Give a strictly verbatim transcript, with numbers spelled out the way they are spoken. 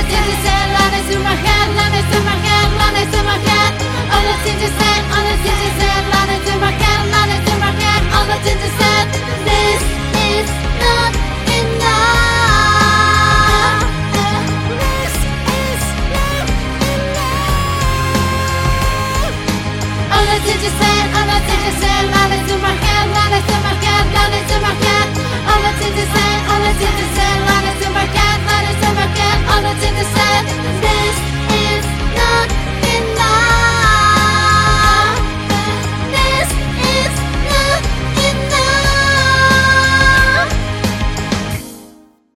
things you said landed through my head, landed through my head, landed through my head. All the things you said, all the things you said landed through my head, landed through my head. All the things you said.